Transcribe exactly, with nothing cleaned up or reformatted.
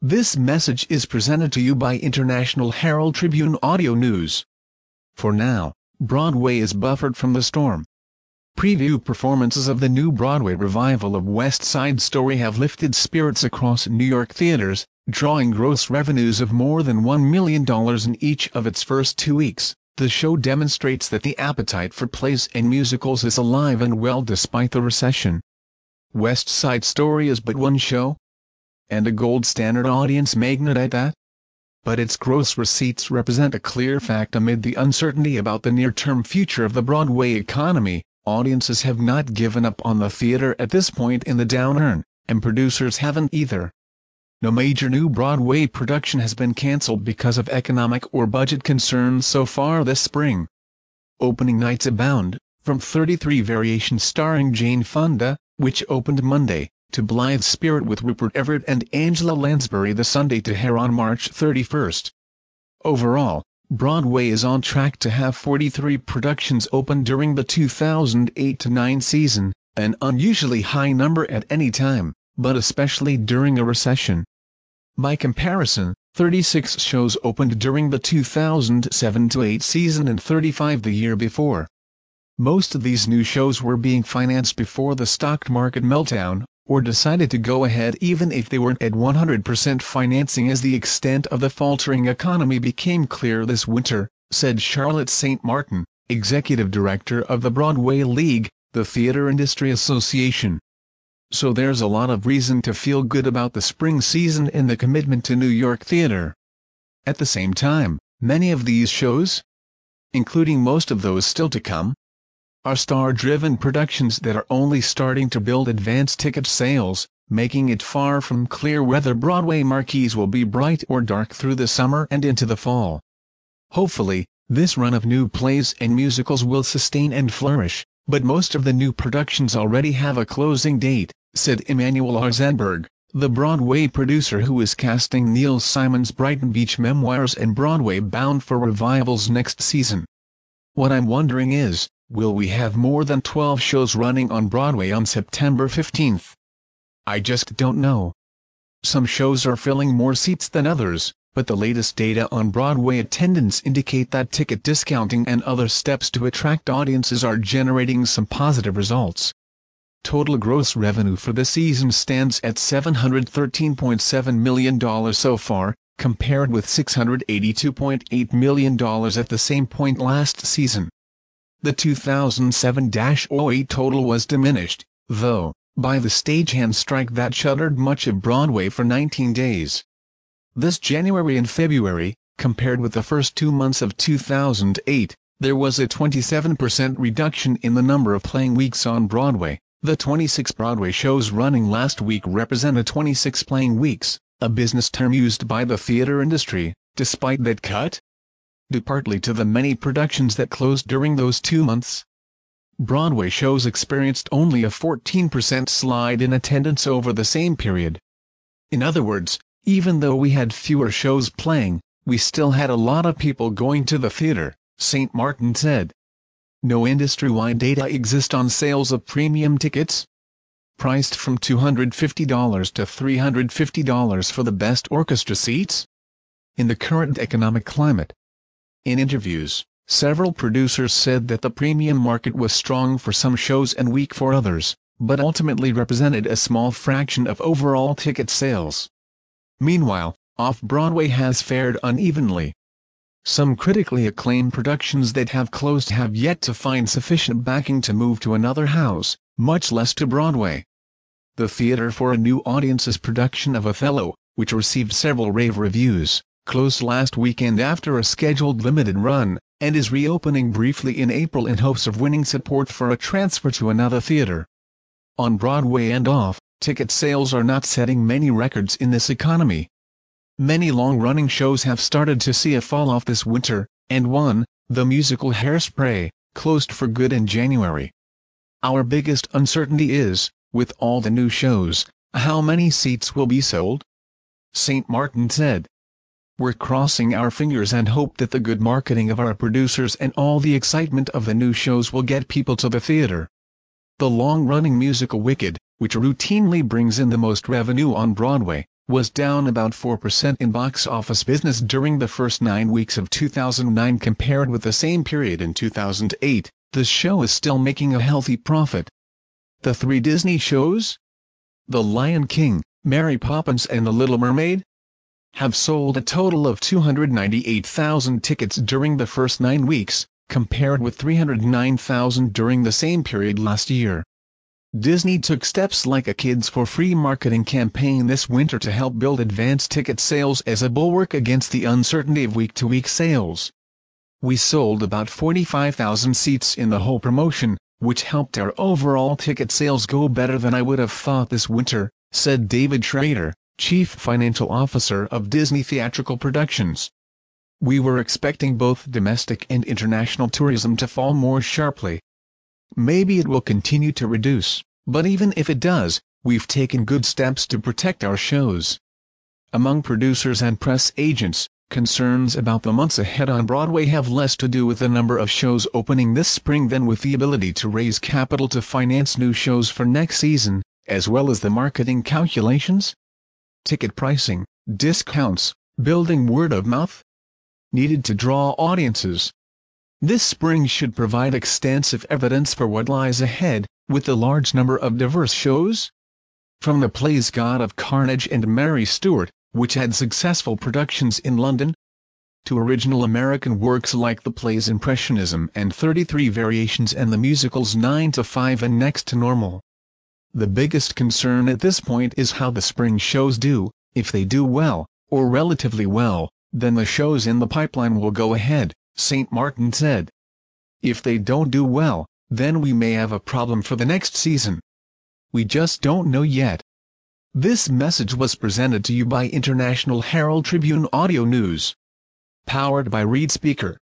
This message is presented to you by International Herald Tribune Audio News. For now, Broadway is buffered from the storm. Preview performances of the new Broadway revival of West Side Story have lifted spirits across New York theaters, drawing gross revenues of more than one million dollars in each of its first two weeks. The show demonstrates that the appetite for plays and musicals is alive and well despite the recession. West Side Story is but one show, and a gold standard audience magnet at that. But its gross receipts represent a clear fact amid the uncertainty about the near-term future of the Broadway economy. Audiences have not given up on the theater at this point in the downturn, and producers haven't either. No major new Broadway production has been canceled because of economic or budget concerns so far this spring. Opening nights abound, from thirty-three Variations starring Jane Fonda, which opened Monday, to Blithe Spirit with Rupert Everett and Angela Lansbury the Sunday to Hair on March thirty-first. Overall, Broadway is on track to have forty-three productions open during the two thousand eight to nine season, an unusually high number at any time, but especially during a recession. By comparison, thirty-six shows opened during the two thousand seven to eight season and thirty-five the year before. Most of these new shows were being financed before the stock market meltdown, or decided to go ahead even if they weren't at one hundred percent financing as the extent of the faltering economy became clear this winter, said Charlotte Saint Martin, executive director of the Broadway League, the theater industry association. So there's a lot of reason to feel good about the spring season and the commitment to New York theater. At the same time, many of these shows, including most of those still to come, are star-driven productions that are only starting to build advance ticket sales, making it far from clear whether Broadway marquees will be bright or dark through the summer and into the fall. Hopefully, this run of new plays and musicals will sustain and flourish, but most of the new productions already have a closing date, said Emmanuel Arzenberg, the Broadway producer who is casting Neil Simon's Brighton Beach Memoirs and Broadway Bound for revivals next season. What I'm wondering is, will we have more than twelve shows running on Broadway on September fifteenth? I just don't know. Some shows are filling more seats than others, but the latest data on Broadway attendance indicate that ticket discounting and other steps to attract audiences are generating some positive results. Total gross revenue for the season stands at seven hundred thirteen point seven million dollars so far, compared with six hundred eighty-two point eight million dollars at the same point last season. The two thousand seven to oh eight total was diminished, though, by the stagehand strike that shuttered much of Broadway for nineteen days. This January and February, compared with the first two months of two thousand eight, there was a twenty-seven percent reduction in the number of playing weeks on Broadway. The twenty-six Broadway shows running last week represented twenty-six playing weeks, a business term used by the theater industry, despite that cut, due partly to the many productions that closed during those two months. Broadway shows experienced only a fourteen percent slide in attendance over the same period. In other words, even though we had fewer shows playing, we still had a lot of people going to the theater, Saint Martin said. No industry-wide data exist on sales of premium tickets, priced from two hundred fifty dollars to three hundred fifty dollars for the best orchestra seats, in the current economic climate. In interviews, several producers said that the premium market was strong for some shows and weak for others, but ultimately represented a small fraction of overall ticket sales. Meanwhile, Off-Broadway has fared unevenly. Some critically acclaimed productions that have closed have yet to find sufficient backing to move to another house, much less to Broadway. The Theater for a New Audience's production of Othello, which received several rave reviews, closed last weekend after a scheduled limited run, and is reopening briefly in April in hopes of winning support for a transfer to another theater. On Broadway and off, ticket sales are not setting many records in this economy. Many long-running shows have started to see a fall-off this winter, and one, the musical Hairspray, closed for good in January. Our biggest uncertainty is, with all the new shows, how many seats will be sold? Saint Martin said. We're crossing our fingers and hope that the good marketing of our producers and all the excitement of the new shows will get people to the theater. The long-running musical Wicked, which routinely brings in the most revenue on Broadway, was down about four percent in box office business during the first nine weeks of two thousand nine compared with the same period in two thousand eight, the show is still making a healthy profit. The three Disney shows, The Lion King, Mary Poppins and The Little Mermaid, have sold a total of two hundred ninety-eight thousand tickets during the first nine weeks, compared with three hundred nine thousand during the same period last year. Disney took steps like a Kids for Free marketing campaign this winter to help build advance ticket sales as a bulwark against the uncertainty of week-to-week sales. We sold about forty-five thousand seats in the whole promotion, which helped our overall ticket sales go better than I would have thought this winter, said David Schrader, Chief Financial Officer of Disney Theatrical Productions. We were expecting both domestic and international tourism to fall more sharply. Maybe it will continue to reduce, but even if it does, we've taken good steps to protect our shows. Among producers and press agents, concerns about the months ahead on Broadway have less to do with the number of shows opening this spring than with the ability to raise capital to finance new shows for next season, as well as the marketing calculations, ticket pricing, discounts, building word of mouth needed to draw audiences. This spring should provide extensive evidence for what lies ahead, with the large number of diverse shows. From the plays God of Carnage and Mary Stuart, which had successful productions in London, to original American works like the plays Impressionism and thirty-three Variations and the musicals nine to five and Next to Normal. The biggest concern at this point is how the spring shows do. If they do well, or relatively well, then the shows in the pipeline will go ahead, Saint Martin said. If they don't do well, then we may have a problem for the next season. We just don't know yet. This message was presented to you by International Herald Tribune Audio News. Powered by ReadSpeaker.